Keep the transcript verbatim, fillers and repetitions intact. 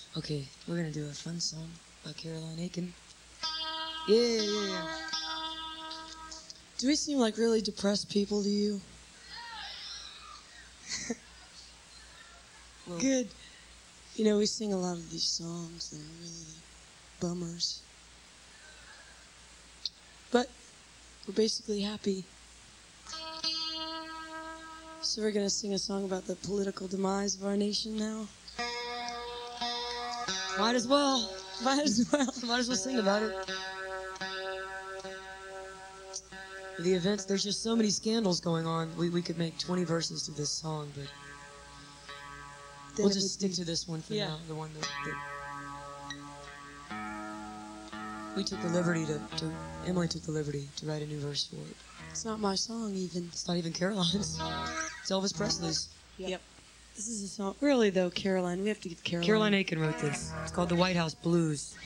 Okay, we're gonna do a fun song by Caroline Aiken. Yeah, yeah, yeah. Do we seem like really depressed people to you? Well, Good. You know, we sing a lot of these songs that are really bummers. But we're basically happy. So we're going to sing a song about the political demise of our nation now. might as well. Might as well. Might as well sing about it. The events, there's just so many scandals going on. We, we could make twenty verses to this song, but Then we'll it just would stick be- to this one for Yeah. now. The one that, that we took the liberty to, to, Emily took the liberty to write a new verse for it. It's not my song even. It's not even Caroline's. It's Elvis Presley's. Yep. This is a song. Really, though, Caroline, we have to get Caroline. Caroline Aiken wrote this. It's called The White House Blues.